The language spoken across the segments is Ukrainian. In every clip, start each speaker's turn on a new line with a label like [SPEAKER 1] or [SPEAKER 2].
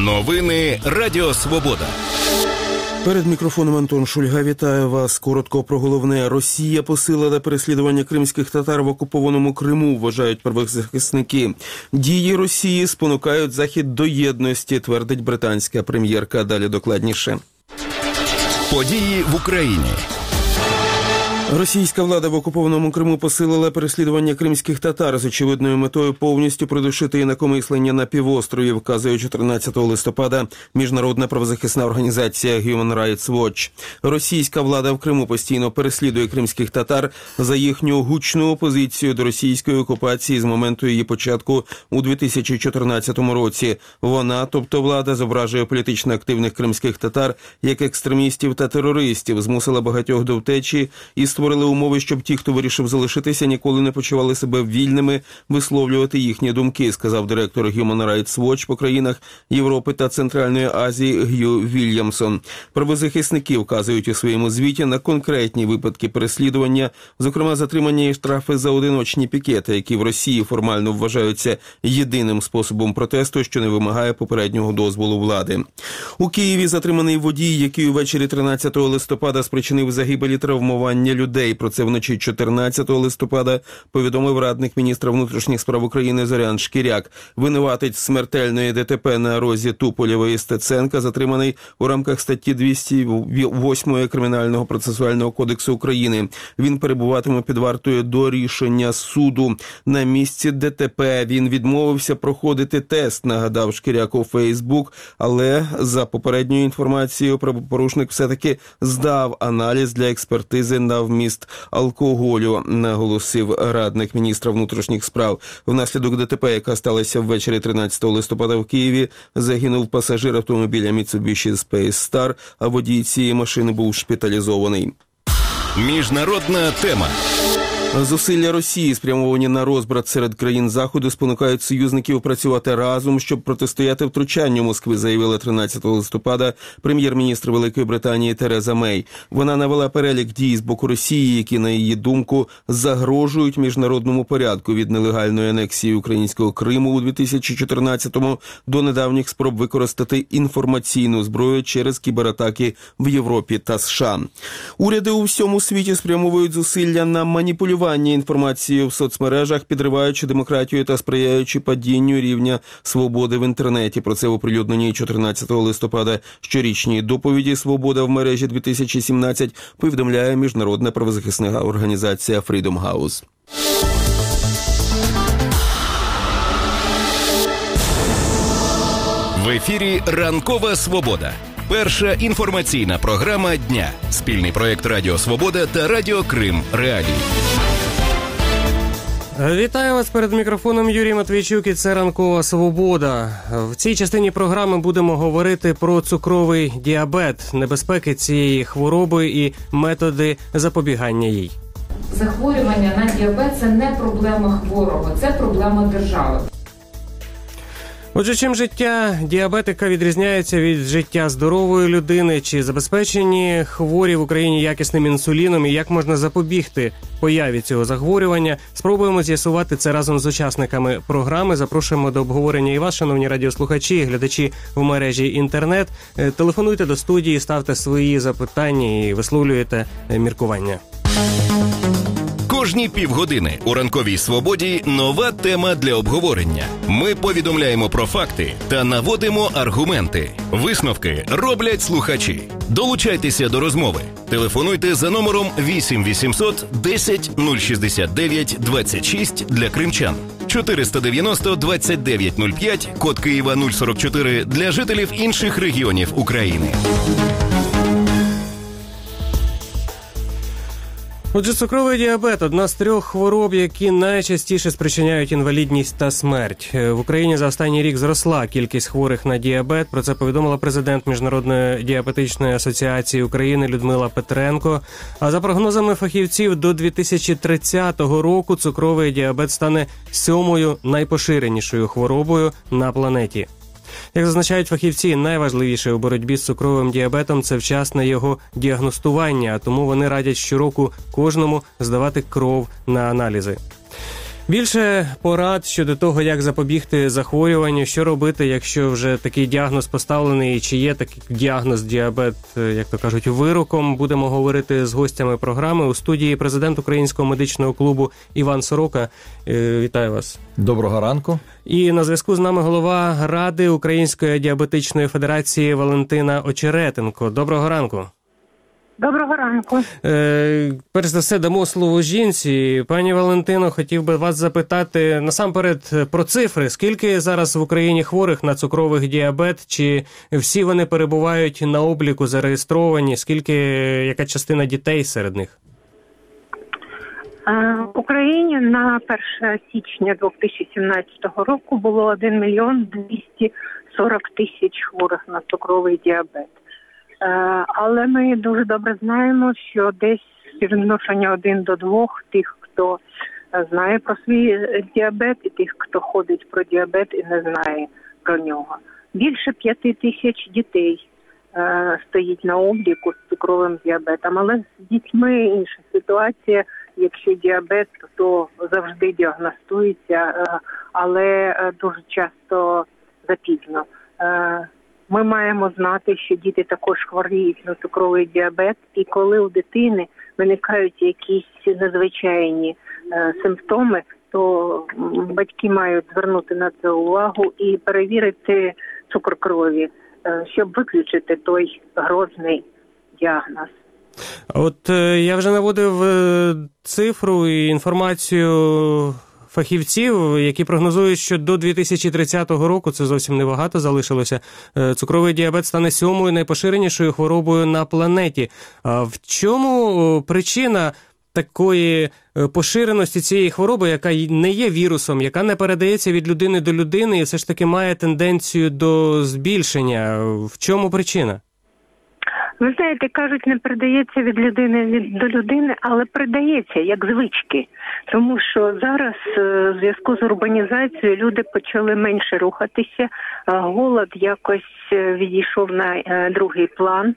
[SPEAKER 1] Новини Радіо Свобода.
[SPEAKER 2] Перед мікрофоном Антон Шульга. Вітаю вас. Коротко про головне. Росія посилила переслідування кримських татар в окупованому Криму, вважають правозахисники. Дії Росії спонукають Захід до єдності, твердить британська прем'єрка. Далі докладніше.
[SPEAKER 1] Події в Україні.
[SPEAKER 2] Російська влада в окупованому Криму посилила переслідування кримських татар з очевидною метою повністю придушити інакомислення на півострові, вказує 14 листопада міжнародна правозахисна організація Human Rights Watch. Російська влада в Криму постійно переслідує кримських татар за їхню гучну опозицію до російської окупації з моменту її початку у 2014 році. Вона, тобто влада, зображує політично активних кримських татар як екстремістів та терористів, змусила багатьох до втечі і створили умови, щоб ті, хто вирішив залишитися, ніколи не почували себе вільними висловлювати їхні думки, сказав директор Human Rights Watch по країнах Європи та Центральної Азії Г'ю Вільямсон. Правозахисники вказують у своєму звіті на конкретні випадки переслідування, зокрема затримання і штрафи за одиночні пікети, які в Росії формально вважаються єдиним способом протесту, що не вимагає попереднього дозволу влади. У Києві затриманий водій, який увечері 13 листопада спричинив загибель і травмування людей. Про це вночі 14 листопада повідомив радник міністра внутрішніх справ України Зорян Шкіряк. Винуватець смертельної ДТП на розі Туполєва і Стеценка затриманий у рамках статті 208 Кримінального процесуального кодексу України. Він перебуватиме під вартою до рішення суду. На місці ДТП він відмовився проходити тест, нагадав Шкіряк у Фейсбук, але за попередньою інформацією правопорушник все-таки здав аналіз для експертизи на вміст алкоголю, наголосив радник міністра внутрішніх справ. Внаслідок ДТП, яка сталася ввечері 13 листопада в Києві, загинув пасажир автомобіля Mitsubishi Space Star, а водій цієї машини був шпиталізований.
[SPEAKER 1] Міжнародна тема.
[SPEAKER 2] Зусилля Росії, спрямовані на розбрат серед країн Заходу, спонукають союзників працювати разом, щоб протистояти втручанню Москви, заявила 13 листопада прем'єр-міністр Великої Британії Тереза Мей. Вона навела перелік дій з боку Росії, які, на її думку, загрожують міжнародному порядку від нелегальної анексії українського Криму у 2014-му до недавніх спроб використати інформаційну зброю через кібератаки в Європі та США. Уряди у всьому світі спрямовують зусилля на маніпулювання інформацією в соцмережах, підриваючи демократію та сприяючи падінню рівня свободи в інтернеті. Про це в оприлюдненій 14 листопада щорічній доповіді «Свобода в мережі-2017» повідомляє міжнародна правозахисна організація Freedom House.
[SPEAKER 1] В ефірі «Ранкова Свобода». Перша інформаційна програма дня. Спільний проєкт Радіо Свобода та Радіо Крим Реалії.
[SPEAKER 3] Вітаю вас, перед мікрофоном Юрій Матвійчук, і це «Ранкова Свобода». В цій частині програми будемо говорити про цукровий діабет, небезпеки цієї хвороби і методи запобігання їй.
[SPEAKER 4] Захворювання на діабет – це не проблема хворого, це проблема держави.
[SPEAKER 3] Отже, чим життя діабетика відрізняється від життя здорової людини? Чи забезпечені хворі в Україні якісним інсуліном і як можна запобігти появі цього захворювання? Спробуємо з'ясувати це разом з учасниками програми. Запрошуємо до обговорення і вас, шановні радіослухачі і глядачі в мережі інтернет. Телефонуйте до студії, ставте свої запитання і висловлюйте міркування.
[SPEAKER 1] Кожні півгодини у «Ранковій Свободі» нова тема для обговорення. Ми повідомляємо про факти та наводимо аргументи. Висновки роблять слухачі. Долучайтеся до розмови. Телефонуйте за номером 8 800 10 069 26 для кримчан. 490 29 05, код Києва 044 для жителів інших регіонів України.
[SPEAKER 3] Отже, цукровий діабет – одна з 3 хвороб, які найчастіше спричиняють інвалідність та смерть. В Україні за останній рік зросла кількість хворих на діабет. Про це повідомила президент Міжнародної діабетичної асоціації України Людмила Петренко. А за прогнозами фахівців, до 2030 року цукровий діабет стане 7-ю найпоширенішою хворобою на планеті. Як зазначають фахівці, найважливіше у боротьбі з цукровим діабетом – це вчасне його діагностування, а тому вони радять щороку кожному здавати кров на аналізи. Більше порад щодо того, як запобігти захворюванню, що робити, якщо вже такий діагноз поставлений, і чи є такий діагноз діабет, як то кажуть, вироком. Будемо говорити з гостями програми. У студії президент Українського медичного клубу Іван Сорока. Вітаю вас.
[SPEAKER 5] Доброго ранку.
[SPEAKER 3] І на зв'язку з нами голова Ради Української діабетичної федерації Валентина Очеретенко. Доброго ранку.
[SPEAKER 6] Доброго ранку.
[SPEAKER 3] Перш за все, дамо слово жінці. Пані Валентино, хотів би вас запитати насамперед про цифри. Скільки зараз в Україні хворих на цукровий діабет? Чи всі вони перебувають на обліку, зареєстровані? Яка частина дітей серед них?
[SPEAKER 6] В Україні на 1 січня 2017 року було 1 мільйон 240 тисяч хворих на цукровий діабет. Але ми дуже добре знаємо, що десь співвідношення 1 до 2 тих, хто знає про свій діабет, і тих, хто ходить про діабет і не знає про нього. Більше 5 тисяч дітей стоїть на обліку з цукровим діабетом, але з дітьми інша ситуація. Якщо діабет, то завжди діагностується, але дуже часто запізно. Ми маємо знати, що діти також хворіють на цукровий діабет, і коли у дитини виникають якісь надзвичайні симптоми, то батьки мають звернути на це увагу і перевірити цукор крові, щоб виключити той грозний діагноз.
[SPEAKER 3] От я вже наводив цифру і інформацію фахівців, які прогнозують, що до 2030 року, це зовсім небагато залишилося, цукровий діабет стане 7-ю найпоширенішою хворобою на планеті. А в чому причина такої поширеності цієї хвороби, яка не є вірусом, яка не передається від людини до людини і все ж таки має тенденцію до збільшення? В чому причина?
[SPEAKER 6] Ви знаєте, кажуть, не передається від людини до людини, але передається як звички. Тому що зараз в зв'язку з урбанізацією люди почали менше рухатися, голод якось відійшов на другий план,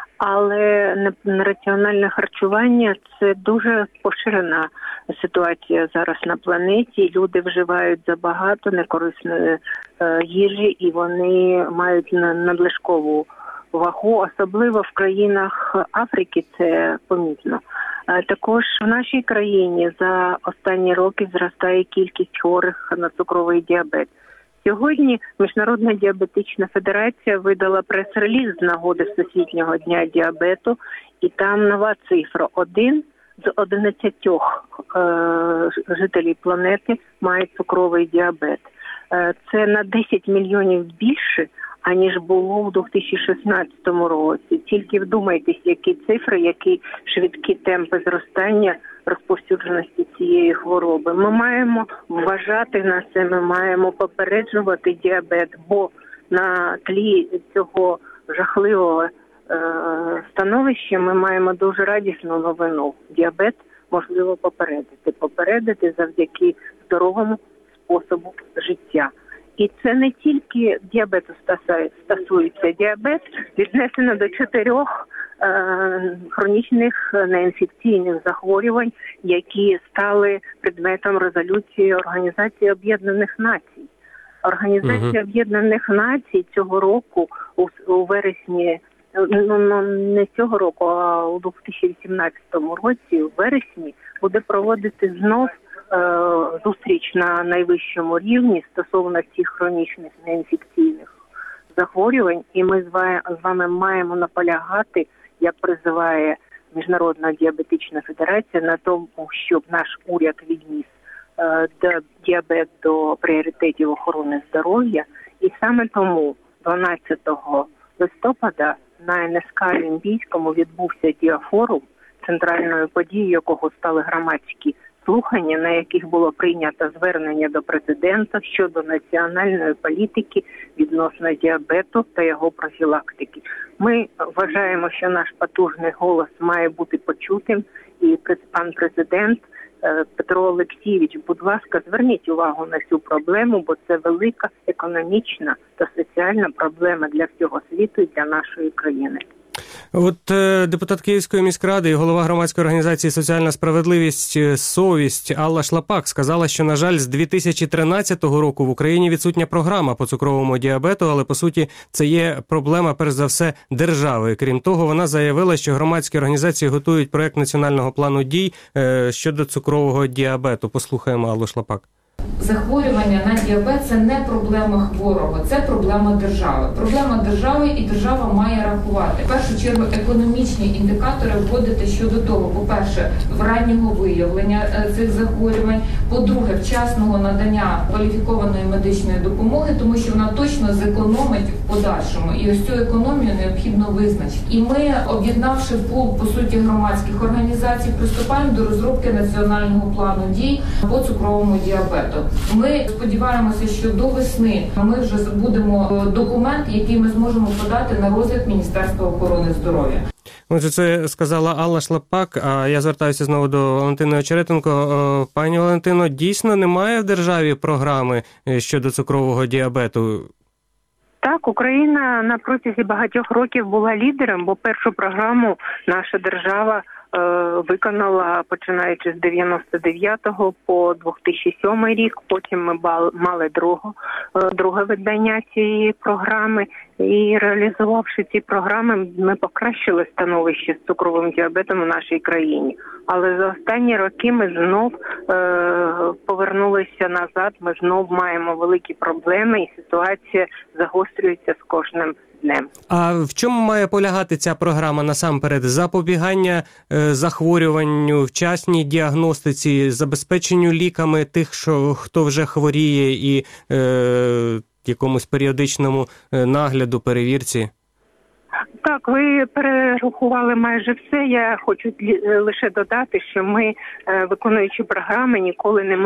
[SPEAKER 6] але раціональне харчування – це дуже поширена ситуація зараз на планеті. Люди вживають забагато некорисної їжі і вони мають надлишкову вагу, особливо в країнах Африки це помітно. Також в нашій країні за останні роки зростає кількість хворих на цукровий діабет. Сьогодні Міжнародна діабетична федерація видала прес-реліз з нагоди Всесвітнього дня діабету, і там нова цифра: 1 з 11 жителів планети має цукровий діабет. Це на 10 мільйонів більше, аніж було в 2016 році. Тільки вдумайтесь, які цифри, які швидкі темпи зростання розповсюдженості цієї хвороби. Ми маємо вважати на це, ми маємо попереджувати діабет, бо на тлі цього жахливого становища ми маємо дуже радісну новину. Діабет можливо попередити завдяки здоровому способу життя. І це не тільки діабету стосується. Діабет віднесено до 4 хронічних неінфекційних захворювань, які стали предметом резолюції Організації Об'єднаних Націй. Організація Об'єднаних Націй цього року у вересні, не цього року, а у 2018 році, у вересні, буде проводити знов зустріч на найвищому рівні стосовно цих хронічних неінфекційних захворювань. І ми з вами маємо наполягати, як призиває Міжнародна діабетична федерація, на тому, щоб наш уряд відніс діабет до пріоритетів охорони здоров'я. І саме тому 12 листопада на НСК Олімпійському відбувся діафорум, центральною подією якого стали громадські слухання, на яких було прийнято звернення до президента щодо національної політики відносно діабету та його профілактики. Ми вважаємо, що наш потужний голос має бути почутим, і пан президент Петро Олексійович, будь ласка, зверніть увагу на цю проблему, бо це велика економічна та соціальна проблема для всього світу і для нашої країни.
[SPEAKER 3] От депутат Київської міськради і голова громадської організації «Соціальна справедливість. Совість» Алла Шлапак сказала, що, на жаль, з 2013 року в Україні відсутня програма по цукровому діабету, але, по суті, це є проблема, перш за все, держави. Крім того, вона заявила, що громадські організації готують проект національного плану дій щодо цукрового діабету. Послухаємо Аллу Шлапак.
[SPEAKER 4] Захворювання на діабет – це не проблема хворого, це проблема держави. Проблема держави, і держава має рахувати. В першу чергу економічні індикатори вводити щодо того, по-перше, раннього виявлення цих захворювань, по-друге, вчасного надання кваліфікованої медичної допомоги, тому що вона точно зекономить в подальшому. І ось цю економію необхідно визначити. І ми, об'єднавши пул, по суті, громадських організацій, приступаємо до розробки національного плану дій по цукровому діабету. Ми сподіваємося, що до весни ми вже будемо документ, який ми зможемо подати на розгляд Міністерства охорони здоров'я.
[SPEAKER 3] Отже, це сказала Алла Шлапак, а я звертаюся знову до Валентини Очеретенко. Пані Валентино, дійсно немає в державі програми щодо цукрового діабету?
[SPEAKER 6] Так, Україна на протязі багатьох років була лідером, бо першу програму наша держава виконала, починаючи з 99-го по 2007 рік. Потім ми мали друге видання цієї програми. І реалізувавши ці програми, ми покращили становище з цукровим діабетом у нашій країні. Але за останні роки ми знов повернулися назад, ми знов маємо великі проблеми, і ситуація загострюється з кожним днем. А
[SPEAKER 3] в чому має полягати ця програма насамперед? Запобігання захворюванню, вчасній діагностиці, забезпеченню ліками тих, хто вже хворіє, і якомусь періодичному нагляду, перевірці?
[SPEAKER 6] Так, ви перерахували майже все. Я хочу лише додати, що ми, виконуючи програми, ніколи не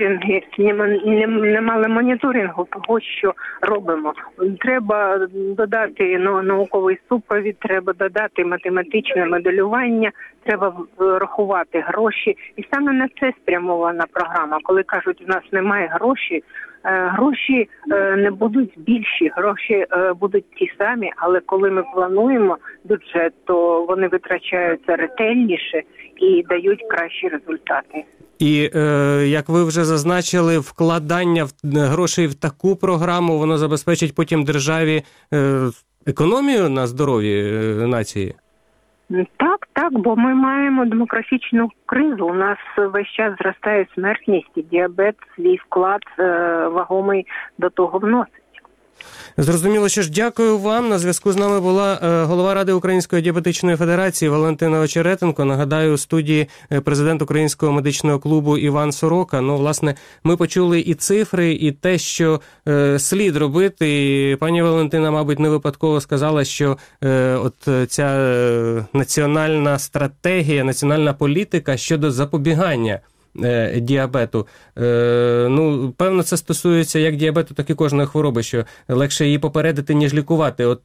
[SPEAKER 6] мали моніторингу того, що робимо. Треба додати науковий супровід, треба додати математичне моделювання, треба рахувати гроші. І саме на це спрямована програма. Коли кажуть, у нас немає грошей, гроші не будуть більші, гроші будуть ті самі, але коли ми плануємо бюджет, то вони витрачаються ретельніше і дають кращі результати.
[SPEAKER 3] І, як ви вже зазначили, вкладання грошей в таку програму, воно забезпечить потім державі економію на здоров'ї нації?
[SPEAKER 6] Так, бо ми маємо демографічну кризу. У нас весь час зростає смертність, і діабет свій вклад вагомий до того вносить.
[SPEAKER 3] Зрозуміло, що ж, дякую вам. На зв'язку з нами була голова Ради Української діабетичної федерації Валентина Очеретенко. Нагадаю, у студії президент Українського медичного клубу Іван Сорока. Власне, ми почули і цифри, і те, що слід робити. І пані Валентина, мабуть, не випадково сказала, що от ця національна стратегія, національна політика щодо запобігання діабету. Певно, це стосується як діабету, так і кожної хвороби, що легше її попередити, ніж лікувати. От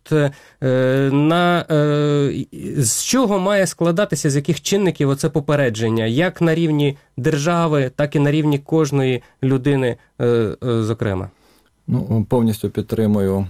[SPEAKER 3] з чого має складатися, з яких чинників оце попередження? Як на рівні держави, так і на рівні кожної людини, зокрема?
[SPEAKER 5] Повністю підтримую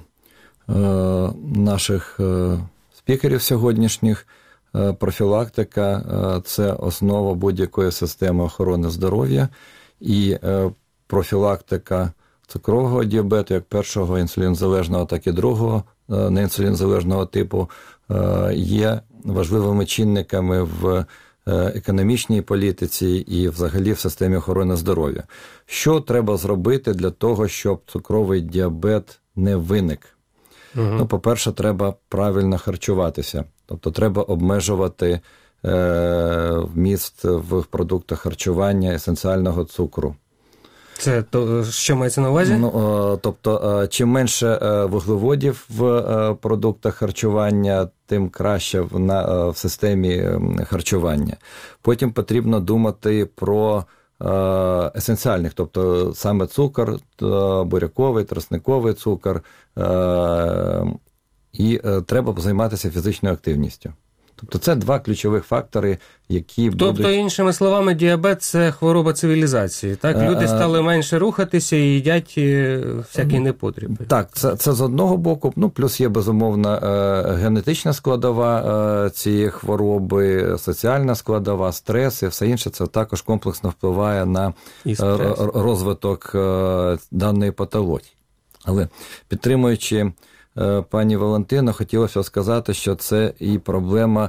[SPEAKER 5] наших спікерів сьогоднішніх. Профілактика – це основа будь-якої системи охорони здоров'я, і профілактика цукрового діабету, як першого інсулінзалежного, так і другого неінсулінзалежного типу, є важливими чинниками в економічній політиці і взагалі в системі охорони здоров'я. Що треба зробити для того, щоб цукровий діабет не виник? По-перше, треба правильно харчуватися. Тобто треба обмежувати вміст в продуктах харчування есенціального цукру.
[SPEAKER 3] Це що мається на увазі?
[SPEAKER 5] Тобто, чим менше вуглеводів в продуктах харчування, тим краще в системі харчування. Потім потрібно думати про есенціальних, тобто саме цукор, буряковий, тростниковий цукор, і треба займатися фізичною активністю. Тобто це два ключових фактори, які будуть...
[SPEAKER 3] Тобто, іншими словами, діабет – це хвороба цивілізації, так? Люди стали менше рухатися і їдять всякі непотріби.
[SPEAKER 5] Так, це з одного боку, плюс є, безумовно, генетична складова цієї хвороби, соціальна складова, стрес і все інше, це також комплексно впливає на розвиток даної патології. Але підтримуючи пані Валентину, хотілося сказати, що це і проблема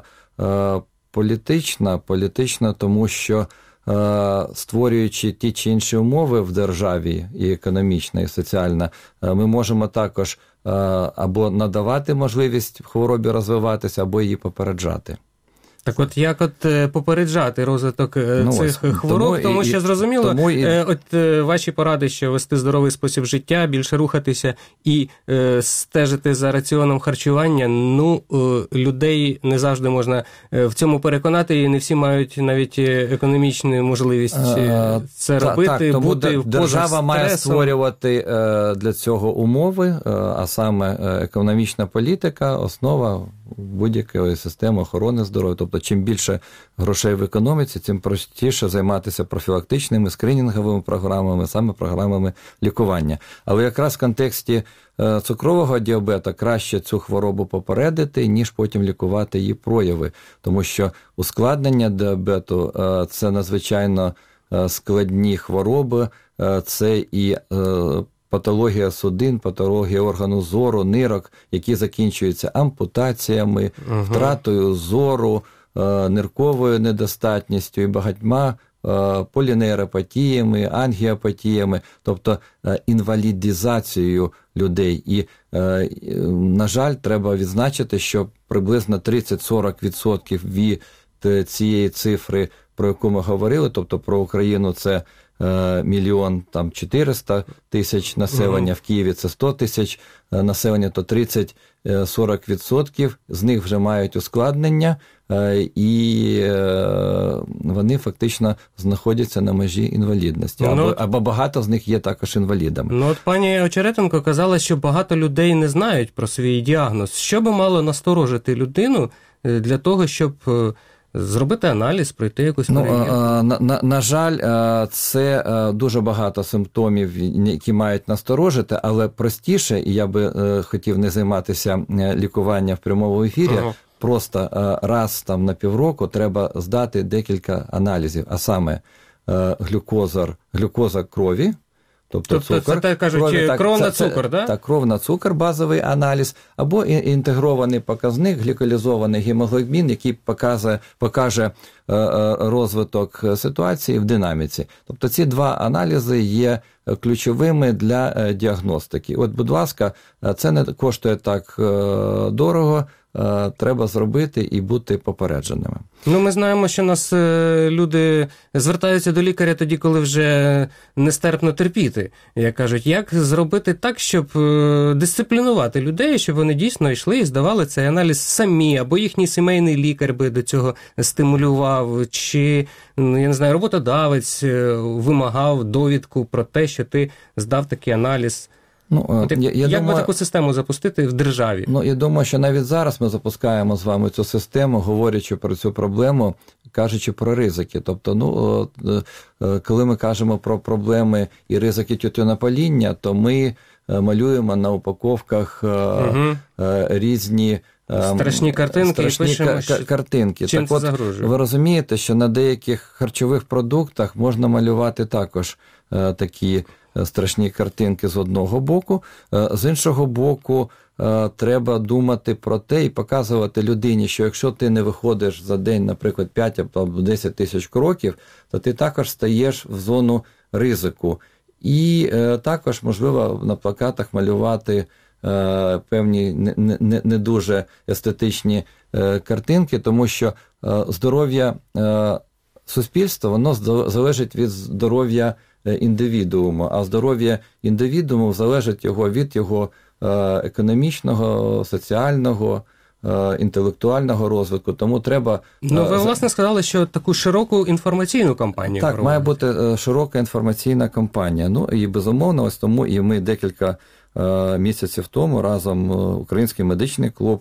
[SPEAKER 5] політична, тому що створюючи ті чи інші умови в державі, і економічна, і соціальна, ми можемо також або надавати можливість хворобі розвиватися, або її попереджати.
[SPEAKER 3] Так от як попереджати розвиток цих хвороб, тому що зрозуміло, ваші поради, що вести здоровий спосіб життя, більше рухатися і стежити за раціоном харчування, людей не завжди можна в цьому переконати, і не всі мають навіть економічну можливість це робити,
[SPEAKER 5] тому
[SPEAKER 3] бути поза
[SPEAKER 5] держава має
[SPEAKER 3] стресом.
[SPEAKER 5] створювати для цього умови, а саме економічна політика – основа будь-якої системи охорони здоров'я. Тобто, чим більше грошей в економіці, тим простіше займатися профілактичними, скринінговими програмами, саме програмами лікування. Але якраз в контексті цукрового діабета краще цю хворобу попередити, ніж потім лікувати її прояви. Тому що ускладнення діабету – це надзвичайно складні хвороби, це і патологія судин, патологія органу зору, нирок, які закінчуються ампутаціями, втратою зору, нирковою недостатністю і багатьма полінейропатіями, ангіопатіями, тобто інвалідизацією людей. І, на жаль, треба відзначити, що приблизно 30-40% від цієї цифри, про яку ми говорили, тобто про Україну це 1 400 000 населення, в Києві це 100 000 населення, то 30-40% з них вже мають ускладнення, і вони фактично знаходяться на межі інвалідності, або багато з них є також інвалідами.
[SPEAKER 3] От пані Очеретенко казала, що багато людей не знають про свій діагноз. Що би мало насторожити людину для того, щоб зробити аналіз, пройти якусь перевірку?
[SPEAKER 5] На жаль, це дуже багато симптомів, які мають насторожити, але простіше, і я би хотів не займатися лікуванням в прямому ефірі, просто раз на півроку треба здати декілька аналізів, а саме глюкоза крові, тобто цукор.
[SPEAKER 3] Це, так кажуть, кров на цукор, так?
[SPEAKER 5] Так, кров на цукор, базовий аналіз, або інтегрований показник, гліколізований гемоглобін, який покаже розвиток ситуації в динаміці. Тобто ці два аналізи є ключовими для діагностики. От, будь ласка, це не коштує так дорого, треба зробити і бути попередженими.
[SPEAKER 3] Ми знаємо, що нас люди звертаються до лікаря тоді, коли вже нестерпно терпіти. Як кажуть, як зробити так, щоб дисциплінувати людей, щоб вони дійсно йшли і здавали цей аналіз самі, або їхній сімейний лікар би до цього стимулював, чи, я не знаю, роботодавець вимагав довідку про те, що ти здав такий аналіз. Як би таку систему запустити в державі?
[SPEAKER 5] Я думаю, що навіть зараз ми запускаємо з вами цю систему, говорячи про цю проблему, кажучи про ризики. Тобто, коли ми кажемо про проблеми і ризики тютюнопаління, то ми малюємо на упаковках різні
[SPEAKER 3] страшні картинки і пишемо,
[SPEAKER 5] картинки.
[SPEAKER 3] Чим це загрожує.
[SPEAKER 5] Ви розумієте, що на деяких харчових продуктах можна малювати також такі страшні картинки з одного боку, з іншого боку, треба думати про те і показувати людині, що якщо ти не виходиш за день, наприклад, 5 або 10 тисяч кроків, то ти також стаєш в зону ризику. І також, можливо, на плакатах малювати певні не дуже естетичні картинки, тому що здоров'я суспільства, воно залежить від здоров'я індивідууму, а здоров'я індивідууму залежить від його економічного, соціального, інтелектуального розвитку, тому треба...
[SPEAKER 3] Ви, власне, сказали, що таку широку інформаційну кампанію
[SPEAKER 5] Так, має бути широка інформаційна кампанія. І, безумовно, ось тому і ми декілька місяців тому разом Український медичний клуб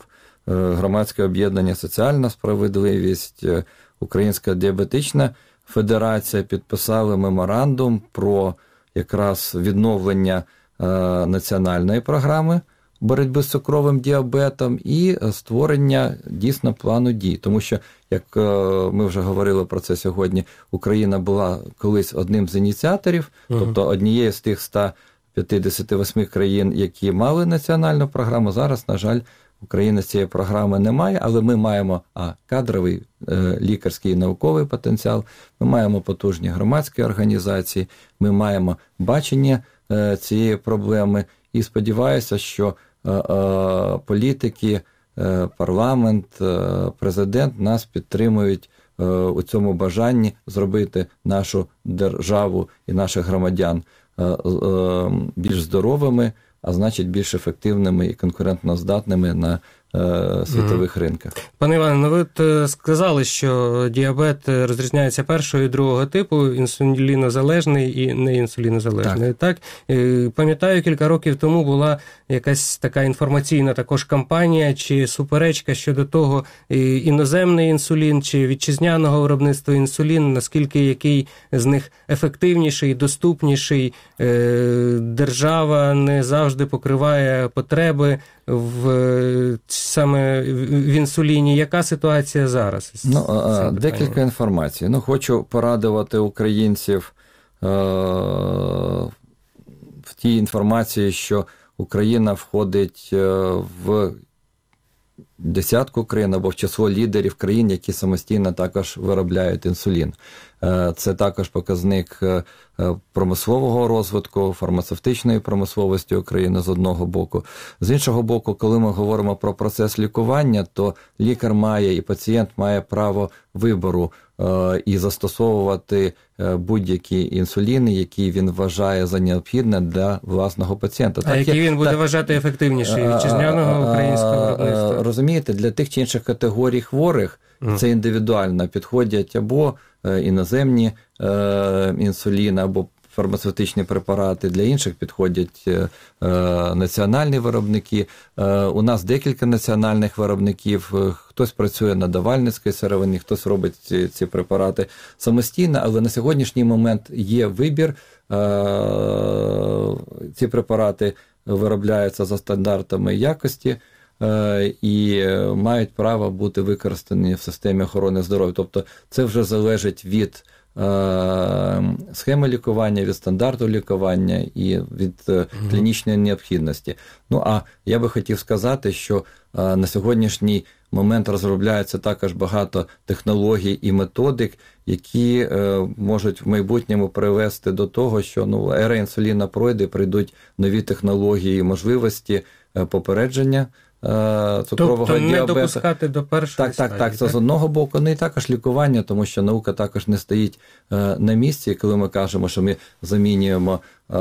[SPEAKER 5] громадське об'єднання «Соціальна справедливість», Українська діабетична федерація підписали меморандум про якраз відновлення національної програми боротьби з цукровим діабетом і створення дійсно плану дій. Тому що, як ми вже говорили про це сьогодні, Україна була колись одним з ініціаторів, тобто однією з тих 158 країн, які мали національну програму. Зараз, на жаль, України цієї програми немає, але ми маємо кадровий, лікарський і науковий потенціал, ми маємо потужні громадські організації, ми маємо бачення цієї проблеми і сподіваюся, що політики, парламент, президент нас підтримують у цьому бажанні зробити нашу державу і наших громадян більш здоровими, а значить більш ефективними і конкурентноздатними на світових ринках.
[SPEAKER 3] Пане Іване, ви сказали, що діабет розрізняється першого і другого типу, інсулінозалежний і неінсулінозалежний. Так? Пам'ятаю, кілька років тому була якась така інформаційна також кампанія чи суперечка щодо того, іноземний інсулін чи вітчизняного виробництва інсулін, наскільки який з них ефективніший, доступніший. Держава не завжди покриває потреби саме в інсуліні. Яка ситуація зараз?
[SPEAKER 5] Декілька інформацій. Хочу порадувати українців в тій інформації, що Україна входить в десятку країн або в число лідерів країн, які самостійно також виробляють інсулін. Це також показник промислового розвитку, фармацевтичної промисловості України з одного боку. З іншого боку, коли ми говоримо про процес лікування, то лікар має і пацієнт має право вибору і застосовувати будь-які інсуліни, які він вважає за необхідне для власного пацієнта.
[SPEAKER 3] Які він буде вважати ефективніші вітчизняного українського виробництва?
[SPEAKER 5] Розумієте, для тих чи інших категорій хворих це індивідуально підходять або іноземні інсуліни, або фармацевтичні препарати, для інших підходять національні виробники. У нас декілька національних виробників, хтось працює на давальницькій сировині, хтось робить ці препарати самостійно, але на сьогоднішній момент є вибір. Ці препарати виробляються за стандартами якості і мають право бути використані в системі охорони здоров'я. Тобто це вже залежить від схеми лікування, від стандарту лікування і від клінічної необхідності. А я би хотів сказати, що на сьогоднішній момент розробляється також багато технологій і методик, які можуть в майбутньому привести до того, що ера інсуліна пройде, прийдуть нові технології і можливості попередження цукрового діабету.
[SPEAKER 3] Не допускати до першої стадії.
[SPEAKER 5] Так, це з одного боку, і також лікування, тому що наука також не стоїть на місці, коли ми кажемо, що ми замінюємо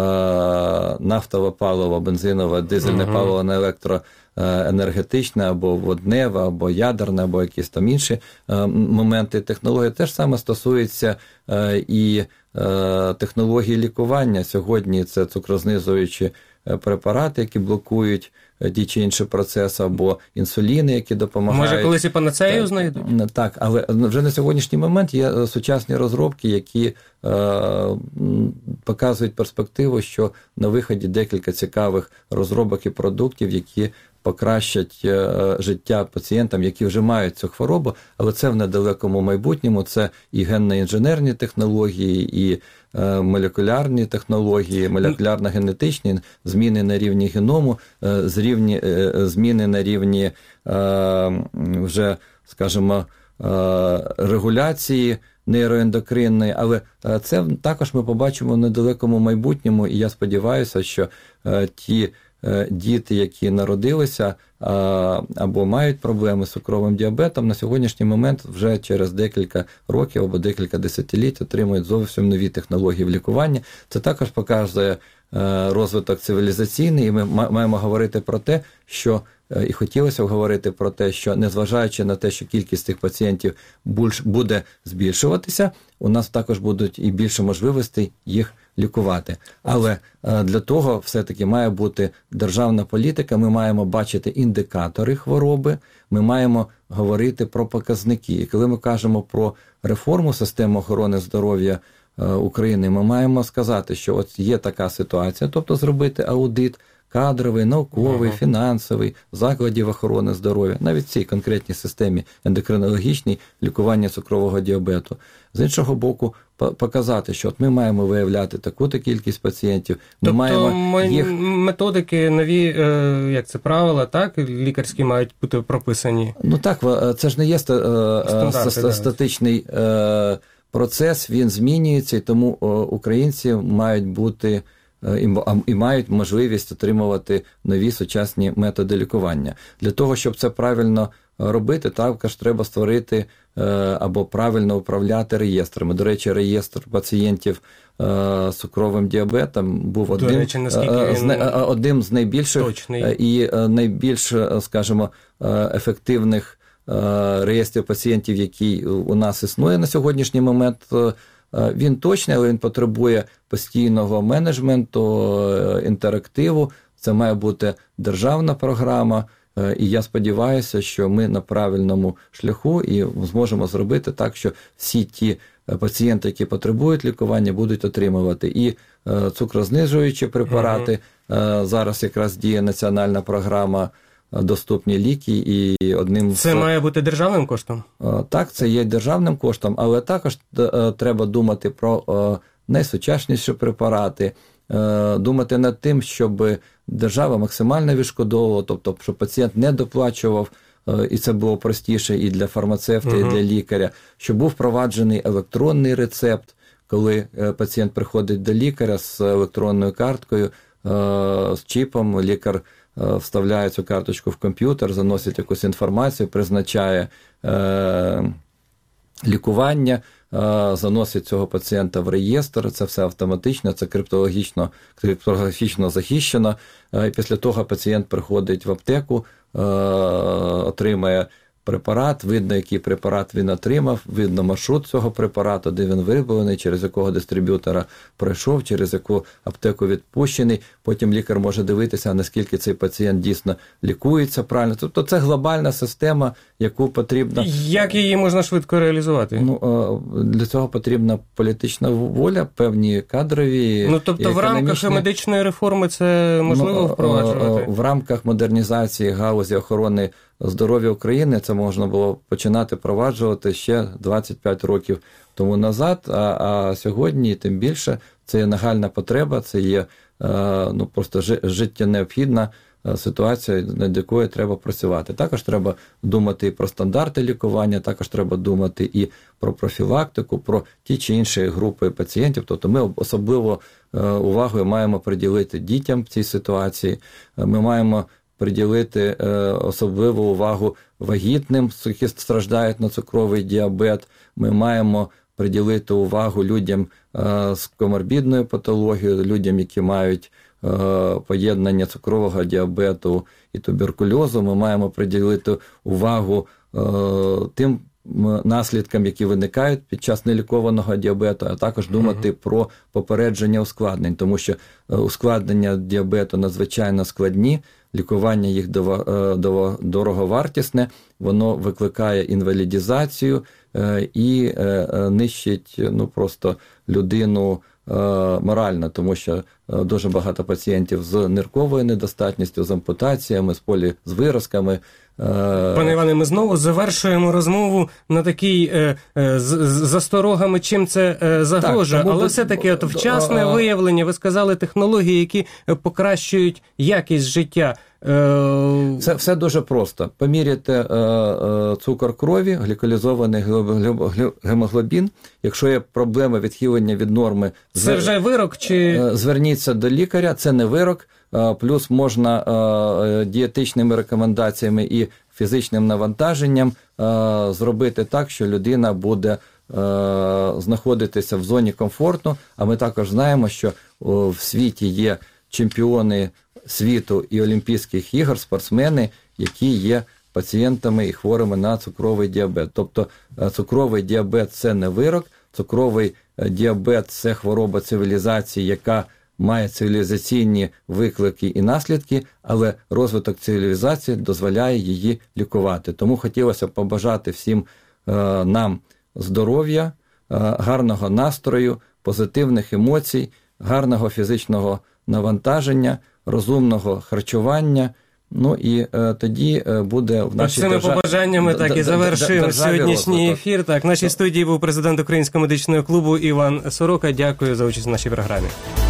[SPEAKER 5] нафтове паливо, бензинове, дизельне паливо на електроенергетичне, або водневе, або ядерне, або якісь там інші моменти технології. Те ж саме стосується і технології лікування. Сьогодні це цукрознижуючі препарати, які блокують ті чи інші процеси, або інсуліни, які допомагають.
[SPEAKER 3] Може, колись і панацею знайдуть?
[SPEAKER 5] Так, але вже на сьогоднішній момент є сучасні розробки, які показують перспективу, що на виході декілька цікавих розробок і продуктів, які покращать життя пацієнтам, які вже мають цю хворобу, але це в недалекому майбутньому, це і генно-інженерні технології, і молекулярні технології, молекулярно-генетичні, зміни на рівні геному, зміни на рівні вже, скажімо, регуляції нейроендокринної, але це також ми побачимо в недалекому майбутньому, і я сподіваюся, що ті діти, які народилися або мають проблеми з цукровим діабетом, на сьогоднішній момент вже через декілька років або декілька десятиліть отримують зовсім нові технології в лікуванні. Це також показує розвиток цивілізаційний, і ми маємо говорити про те, що і хотілося б говорити про те, що незважаючи на те, що кількість цих пацієнтів буде збільшуватися, у нас також будуть і більше можливостей їх лікувати. Але для того все-таки має бути державна політика, ми маємо бачити індикатори хвороби, ми маємо говорити про показники. І коли ми кажемо про реформу системи охорони здоров'я України, ми маємо сказати, що от є така ситуація, тобто зробити аудит кадровий, науковий, фінансовий, закладів охорони здоров'я, навіть в цій конкретній системі ендокринологічній лікування цукрового діабету. З іншого боку, показати, що от ми маємо виявляти таку-то кількість пацієнтів, ми маємо їх...
[SPEAKER 3] методики, нові, як це, правила, так, лікарські мають бути прописані?
[SPEAKER 5] Ну так, це ж не є статичний процес, він змінюється, і тому українці мають бути і мають можливість отримувати нові сучасні методи лікування. Для того, щоб це правильно робити, також треба створити або правильно управляти реєстрами. До речі, реєстр пацієнтів з цукровим діабетом був одним з найбільших точний і найбільш, скажімо, ефективних реєстрів пацієнтів, який у нас існує на сьогоднішній момент. Він точний, але він потребує постійного менеджменту, інтерактиву. Це має бути державна програма. І я сподіваюся, що ми на правильному шляху і зможемо зробити так, що всі ті пацієнти, які потребують лікування, будуть отримувати і цукрознижуючі препарати. Зараз якраз діє національна програма «Доступні ліки», і одним
[SPEAKER 3] це має бути державним коштом?
[SPEAKER 5] Так, це є державним коштом, але також треба думати про найсучасніші препарати, думати над тим, щоб держава максимально відшкодовувала, тобто, щоб пацієнт не доплачував, і це було простіше і для фармацевта, і для лікаря, щоб був впроваджений електронний рецепт, коли пацієнт приходить до лікаря з електронною карткою, з чіпом, лікар вставляє цю карточку в комп'ютер, заносить якусь інформацію, призначає лікування, заносить цього пацієнта в реєстр, це все автоматично, це криптографічно захищено. І після того пацієнт приходить в аптеку, отримає препарат, видно, який препарат він отримав, видно маршрут цього препарату, де він вироблений, через якого дистриб'ютора пройшов, через яку аптеку відпущений. Потім лікар може дивитися, наскільки цей пацієнт дійсно лікується правильно. Тобто це глобальна система, яку потрібно...
[SPEAKER 3] Як її можна швидко реалізувати?
[SPEAKER 5] Для цього потрібна політична воля, певні кадрові...
[SPEAKER 3] Тобто в рамках медичної реформи це можливо впроваджувати?
[SPEAKER 5] В рамках модернізації галузі охорони здоров'я України це можна було починати впроваджувати ще 25 роких тому назад, а сьогодні тим більше це є нагальна потреба, це є просто життєнеобхідна ситуація, над якою треба працювати. Також треба думати і про стандарти лікування, також треба думати і про профілактику, про ті чи інші групи пацієнтів. Тобто ми особливо увагу маємо приділити дітям в цій ситуації, ми маємо приділити особливу увагу вагітним, які страждають на цукровий діабет. Ми маємо приділити увагу людям з коморбідною патологією, людям, які мають поєднання цукрового діабету і туберкульозу. Ми маємо приділити увагу тим наслідкам, які виникають під час нелікованого діабету, а також думати про попередження ускладнень, тому що ускладнення діабету надзвичайно складні, лікування їх дороговартісне, воно викликає інвалідизацію і нищить просто людину морально, тому що дуже багато пацієнтів з нирковою недостатністю, з ампутаціями, з виразками.
[SPEAKER 3] Пане Іване, ми знову завершуємо розмову на такій засторогами, чим це загрожує. Так, але все-таки вчасне виявлення, ви сказали, технології, які покращують якість життя.
[SPEAKER 5] Це все дуже просто. Поміряти цукор крові, гліколізований гемоглобін. Якщо є проблема відхилення від норми...
[SPEAKER 3] Це вже вирок? Чи
[SPEAKER 5] зверніться до лікаря, це не вирок. Плюс можна дієтичними рекомендаціями і фізичним навантаженням зробити так, що людина буде знаходитися в зоні комфорту. А ми також знаємо, що в світі є чемпіони світу і Олімпійських ігор, спортсмени, які є пацієнтами і хворими на цукровий діабет. Тобто цукровий діабет – це не вирок, цукровий діабет – це хвороба цивілізації, яка має цивілізаційні виклики і наслідки, але розвиток цивілізації дозволяє її лікувати. Тому хотілося б побажати всім нам здоров'я, гарного настрою, позитивних емоцій, гарного фізичного навантаження, розумного харчування. Ну і тоді буде в нашій
[SPEAKER 3] державі... Цими побажаннями так і завершив сьогоднішній ефір. Так, в нашій студії був президент Українського медичного клубу Іван Сорока. Дякую за участь в нашій програмі.